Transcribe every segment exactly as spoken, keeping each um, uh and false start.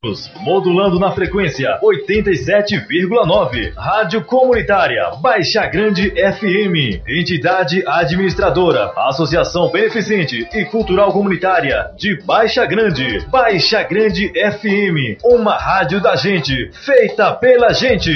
Modulando na frequência oitenta e sete vírgula nove. Rádio Comunitária Baixa Grande F M. Entidade administradora, Associação Beneficente e Cultural Comunitária de Baixa Grande. Baixa Grande F M. Uma rádio da gente, feita pela gente.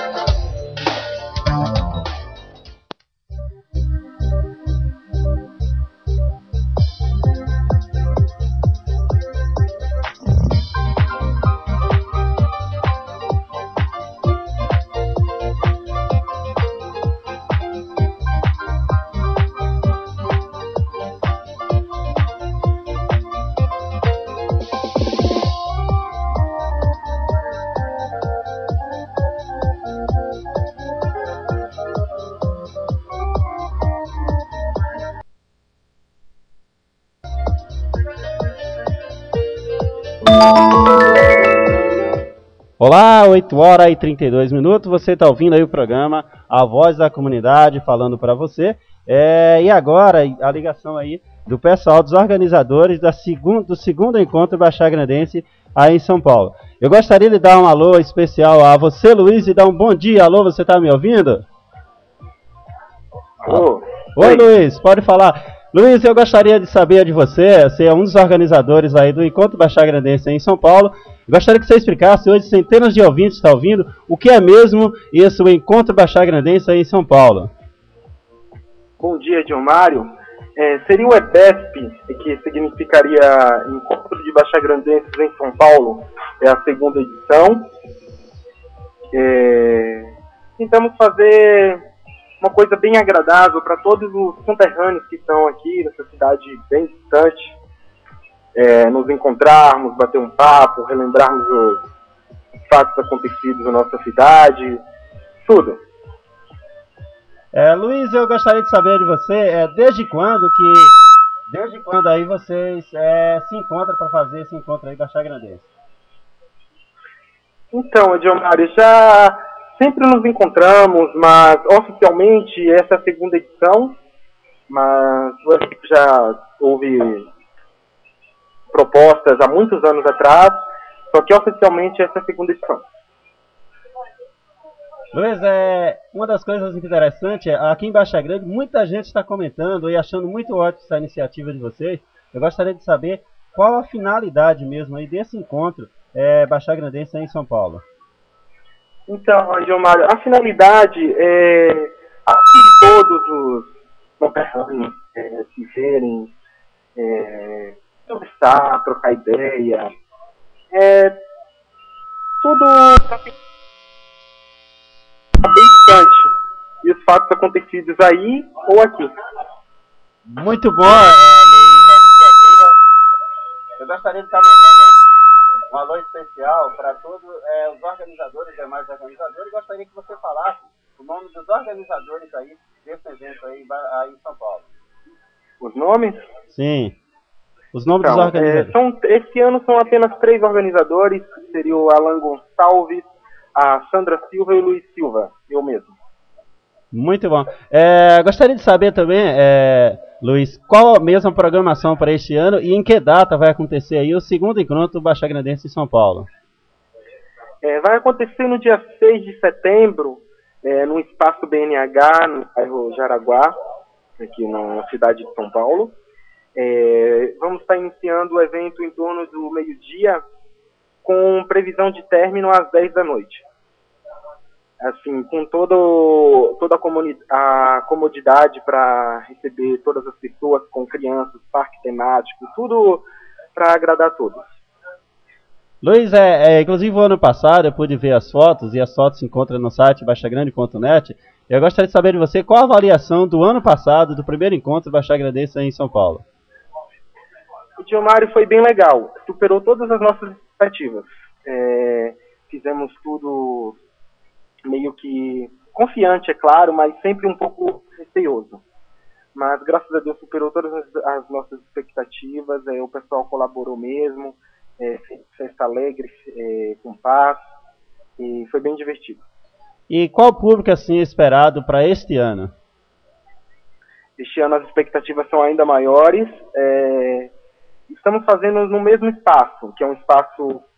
Olá, oito horas e trinta e dois minutos, você está ouvindo aí o programa A Voz da Comunidade falando para você. É, e agora a ligação aí do pessoal, dos organizadores da segun, do segundo encontro Baixagrandense aí em São Paulo. Eu gostaria de dar um alô especial a você, Luiz, e dar um bom dia. Alô, você está me ouvindo? Alô. Oi, Oi, Luiz, pode falar. Luiz, eu gostaria de saber de você, você é um dos organizadores aí do Encontro Baixagrandense aí em São Paulo. Gostaria que você explicasse, hoje centenas de ouvintes estão ouvindo, o que é mesmo esse o Encontro Baixagrandense aí em São Paulo. Bom dia, Diomário. É, seria o EBESP, que significaria Encontro de Baixagrandenses em São Paulo, é a segunda edição. É, tentamos fazer uma coisa bem agradável para todos os conterrâneos que estão aqui nessa cidade bem distante. É, nos encontrarmos, bater um papo, relembrarmos os fatos acontecidos na nossa cidade, tudo. É, Luiz, eu gostaria de saber de você, é, desde quando que, desde quando aí vocês é, se encontram para fazer esse encontro aí Baixagrandense? Então, Edilmário, já sempre nos encontramos, mas oficialmente essa é a segunda edição, mas já houve propostas há muitos anos atrás, só que oficialmente essa é a segunda edição. Luiz, é, uma das coisas interessantes é, aqui em Baixa Grande, muita gente está comentando e achando muito ótima essa iniciativa de vocês. Eu gostaria de saber qual a finalidade mesmo aí desse encontro é, Baixagrandense aí em São Paulo. Então, Gilmário, a finalidade é que todos os conterrâneos é, se verem, é, conversar, trocar ideia, é, tudo bem distante, e os fatos acontecidos aí ou aqui. Muito bom, é, Luiz, a iniciativa. Eu gostaria de estar mandando um alô especial para todos é, os organizadores, demais organizadores, e gostaria que você falasse o nome dos organizadores aí desse evento aí, aí em São Paulo. Os nomes? Sim. Os nomes então, dos organizadores. É, são, esse ano são apenas três organizadores, seria o Alan Gonçalves, a Sandra Silva e o Luiz Silva, eu mesmo. Muito bom. É, gostaria de saber também, é, Luiz, qual a mesma programação para este ano e em que data vai acontecer aí o segundo encontro Baixagrandense em São Paulo? É, vai acontecer no dia seis de setembro, é, no Espaço B N H, no bairro Jaraguá, aqui na cidade de São Paulo. É, vamos estar iniciando o evento em torno do meio-dia, com previsão de término às dez da noite. Assim, com todo, toda a, comuni- a comodidade para receber todas as pessoas, com crianças, parque temático, tudo para agradar a todos. Luiz, é, é, inclusive o ano passado eu pude ver as fotos, e as fotos se encontram no site baixagrande ponto net. Eu gostaria de saber de você qual a avaliação do ano passado, do primeiro encontro Baixagrandense em São Paulo. O Diomário foi bem legal, superou todas as nossas expectativas. É, fizemos tudo meio que confiante, é claro, mas sempre um pouco receoso. Mas, graças a Deus, superou todas as, as nossas expectativas, é, o pessoal colaborou mesmo, é, festa alegre, é, com paz, e foi bem divertido. E qual público, assim, esperado para este ano? Este ano as expectativas são ainda maiores. É, estamos fazendo no mesmo espaço, que é um espaço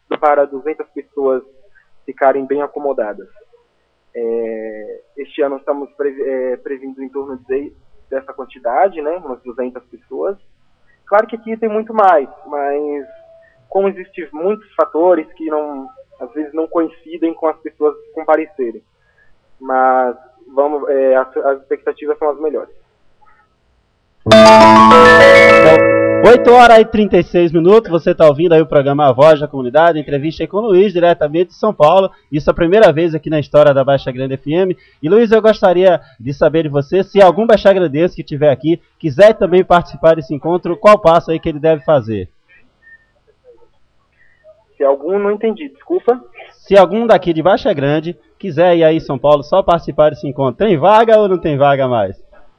para duzentas pessoas ficarem bem acomodadas. É, este ano estamos pre, é, previndo em torno de, dessa quantidade, né, umas duzentas pessoas. Claro que aqui tem muito mais, mas como existem muitos fatores que não, às vezes não coincidem com as pessoas comparecerem. Mas vamos, é, as, as expectativas são as melhores. oito horas e trinta e seis minutos, você está ouvindo aí o programa A Voz da Comunidade, entrevista aí com o Luiz, diretamente de São Paulo. Isso é a primeira vez aqui na história da Baixa Grande F M. E Luiz, eu gostaria de saber de você, se algum baixagrandense que estiver aqui quiser também participar desse encontro, qual passo aí que ele deve fazer? Se algum, não entendi, desculpa. Se algum daqui de Baixa Grande quiser ir aí em São Paulo só participar desse encontro, tem vaga ou não tem vaga mais?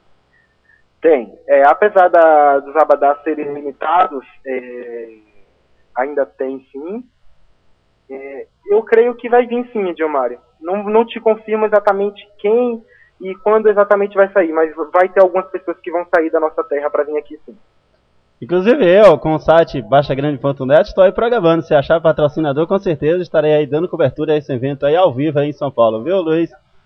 Tem. É, apesar da, dos abadás serem limitados, é, ainda tem sim. É, eu creio que vai vir sim, Edilmário. Não, não te confirmo exatamente quem e quando exatamente vai sair, mas vai ter algumas pessoas que vão sair da nossa terra para vir aqui sim. Inclusive eu, com o site baixa grande ponto net, estou aí programando. Se achar patrocinador, com certeza estarei aí dando cobertura a esse evento aí ao vivo aí em São Paulo, viu, Luiz?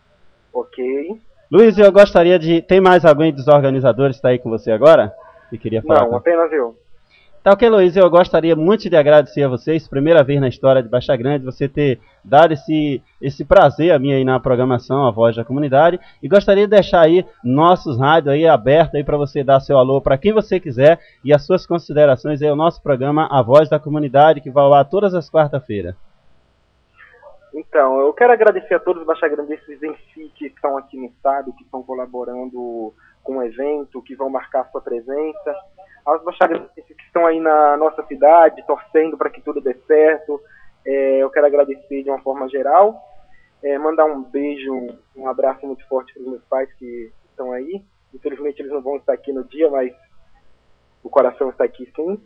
Ok. Luiz, eu gostaria de... Tem mais alguém dos organizadores que está aí com você agora? Que queria falar? Não, apenas eu. Tá ok, Luiz, eu gostaria muito de agradecer a vocês, primeira vez na história de Baixa Grande, você ter dado esse, esse prazer a mim aí na programação, a Voz da Comunidade, e gostaria de deixar aí nossos rádios aí abertos aí para você dar seu alô para quem você quiser e as suas considerações aí, o nosso programa A Voz da Comunidade, que vai ao ar todas as quarta-feiras. Então, eu quero agradecer a todos os baixagrandenses em si que estão aqui no estado, que estão colaborando com o evento, que vão marcar sua presença. Aos baixagrandenses que estão aí na nossa cidade, torcendo para que tudo dê certo, é, eu quero agradecer de uma forma geral. É, mandar um beijo, um abraço muito forte para os meus pais que estão aí. Infelizmente eles não vão estar aqui no dia, mas o coração está aqui sim.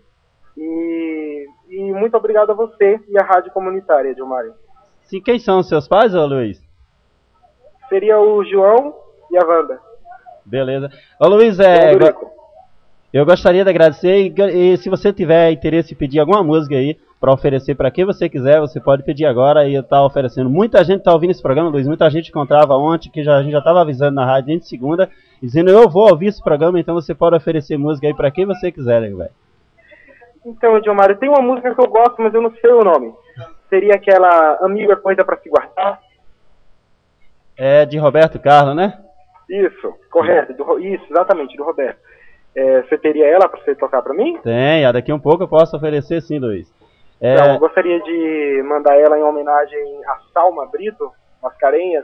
E, e muito obrigado a você e à Rádio Comunitária, Edilmário. Sim, quem são os seus pais, ô Luiz? Seria o João e a Wanda. Beleza. Ô Luiz, é, eu gostaria de agradecer e, e se você tiver interesse em pedir alguma música aí para oferecer para quem você quiser, você pode pedir agora e eu estou oferecendo. Muita gente está ouvindo esse programa, Luiz, muita gente encontrava ontem, que já, a gente já estava avisando na rádio desde segunda, dizendo eu vou ouvir esse programa, então você pode oferecer música aí para quem você quiser, né, velho? Então, Edilmário, tem uma música que eu gosto, mas eu não sei o nome. Seria aquela Amigo é Coisa para Se Guardar? É de Roberto Carlos, né? Isso, correto. Do, isso, exatamente, do Roberto. É, você teria ela para você tocar para mim? Tem, daqui um pouco eu posso oferecer sim, Luiz. É... Então, eu gostaria de mandar ela em homenagem a Salma Brito, Mascarenhas.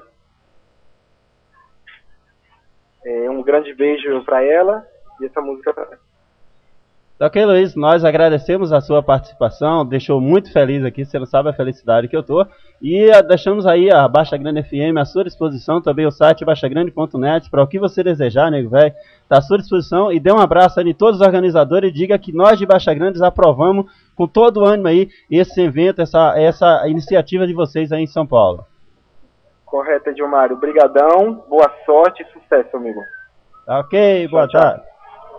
É, um grande beijo para ela e essa música para ela. Ok, Luiz, nós agradecemos a sua participação, deixou muito feliz aqui, você não sabe a felicidade que eu tô, e deixamos aí a Baixa Grande F M à sua disposição, também o site baixa grande ponto net, para o que você desejar, nego velho, está à sua disposição, e dê um abraço aí em todos os organizadores e diga que nós de Baixa Grande aprovamos com todo o ânimo aí esse evento, essa, essa iniciativa de vocês aí em São Paulo. Correto, Edilmário, brigadão, boa sorte e sucesso, amigo. Ok, boa tchau, tarde. Tchau.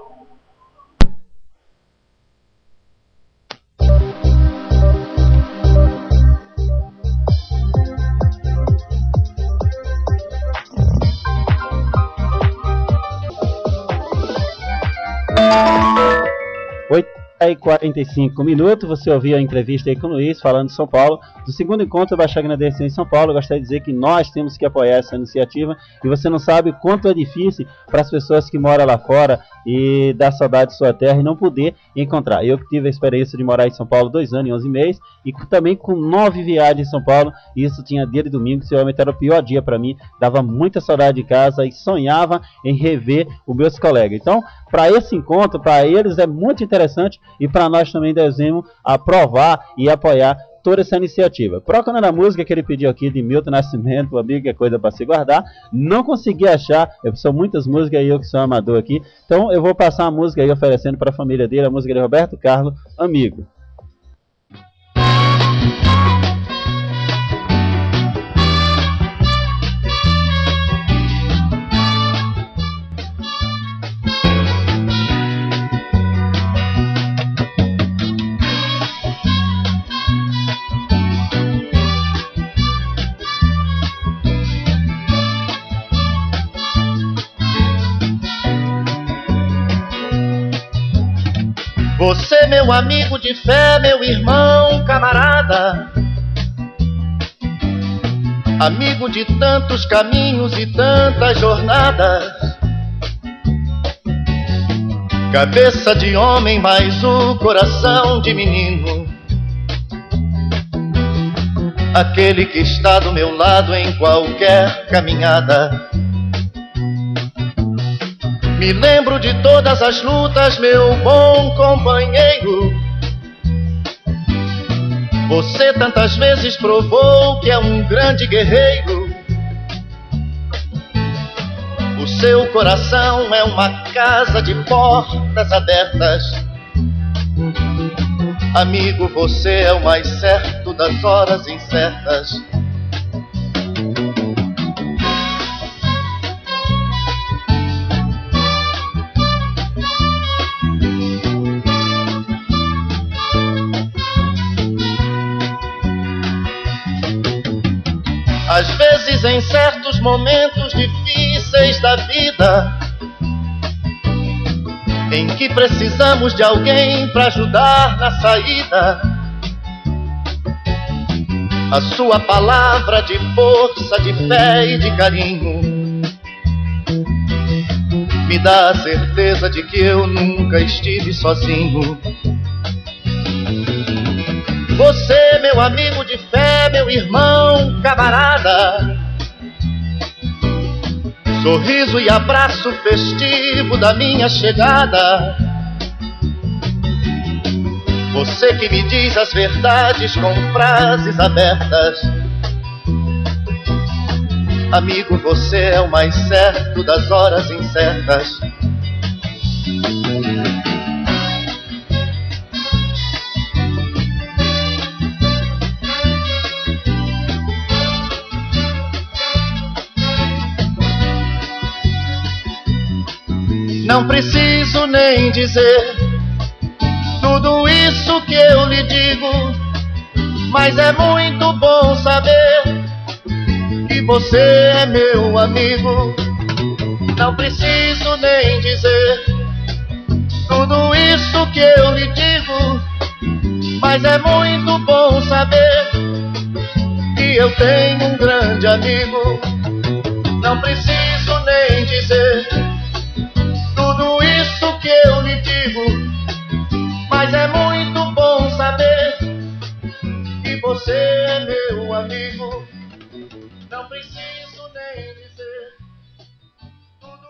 oito e quarenta e cinco minutos, você ouviu a entrevista aí com o Luiz, falando de São Paulo, do segundo encontro Baixa Grandense em São Paulo. Eu gostaria de dizer que nós temos que apoiar essa iniciativa, e você não sabe o quanto é difícil para as pessoas que moram lá fora e dá saudade de sua terra e não poder encontrar. Eu que tive a experiência de morar em São Paulo dois anos e onze meses, e também com nove viagens em São Paulo, e isso tinha dia e domingo, que realmente era o pior dia para mim, dava muita saudade de casa e sonhava em rever os meus colegas. Então, para esse encontro, para eles é muito interessante, e para nós também devemos aprovar e apoiar toda essa iniciativa. Procurando a música que ele pediu aqui de Milton Nascimento, o Amigo é Coisa para Se Guardar, não consegui achar, são muitas músicas aí, eu que sou amador aqui, então eu vou passar a música aí oferecendo para a família dele, a música de Roberto Carlos, Amigo. Você, meu amigo de fé, meu irmão, camarada, amigo de tantos caminhos e tantas jornadas, cabeça de homem, mas o coração de menino, aquele que está do meu lado em qualquer caminhada. Me lembro de todas as lutas, meu bom companheiro. Você tantas vezes provou que é um grande guerreiro. O seu coração é uma casa de portas abertas. Amigo, você é o mais certo das horas incertas. Às vezes, em certos momentos difíceis da vida, em que precisamos de alguém para ajudar na saída, a sua palavra de força, de fé e de carinho me dá a certeza de que eu nunca estive sozinho. Você, meu amigo de fé, meu irmão, camarada, sorriso e abraço festivo da minha chegada. Você que me diz as verdades com frases abertas. Amigo, você é o mais certo das horas incertas. Não preciso nem dizer tudo isso que eu lhe digo, mas é muito bom saber que você é meu amigo. Não preciso nem dizer tudo isso que eu lhe digo, mas é muito bom saber que eu tenho um grande amigo. Não preciso nem dizer tudo isso que eu lhe digo, mas é muito bom saber que você é meu amigo. Não preciso nem dizer tudo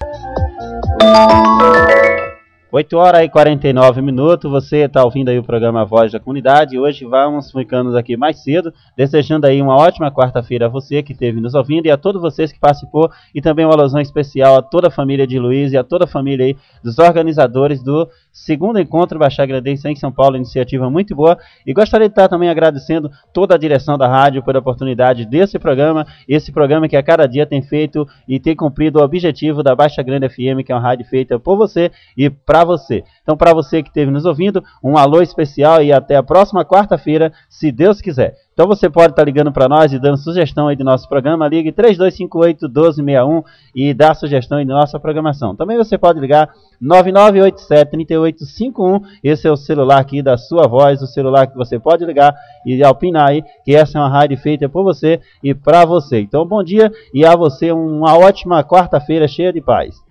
isso. oito horas e quarenta e nove minutos, você está ouvindo aí o programa Voz da Comunidade. Hoje vamos ficando aqui mais cedo, desejando aí uma ótima quarta-feira a você que esteve nos ouvindo e a todos vocês que participou, e também uma alusão especial a toda a família de Luiz e a toda a família aí dos organizadores do segundo encontro Baixagrandense em São Paulo, iniciativa muito boa. E gostaria de estar também agradecendo toda a direção da rádio pela oportunidade desse programa, esse programa que a cada dia tem feito e tem cumprido o objetivo da Baixa Grande F M, que é uma rádio feita por você e para você. Então, para você que esteve nos ouvindo, um alô especial e até a próxima quarta-feira, se Deus quiser. Então você pode estar ligando para nós e dando sugestão aí do nosso programa. Ligue três dois cinco oito, um dois seis um e dá sugestão aí da nossa programação. Também você pode ligar nove nove oito sete, três oito cinco um. Esse é o celular aqui da sua voz, o celular que você pode ligar e opinar aí, que essa é uma rádio feita por você e para você. Então, bom dia e a você uma ótima quarta-feira cheia de paz.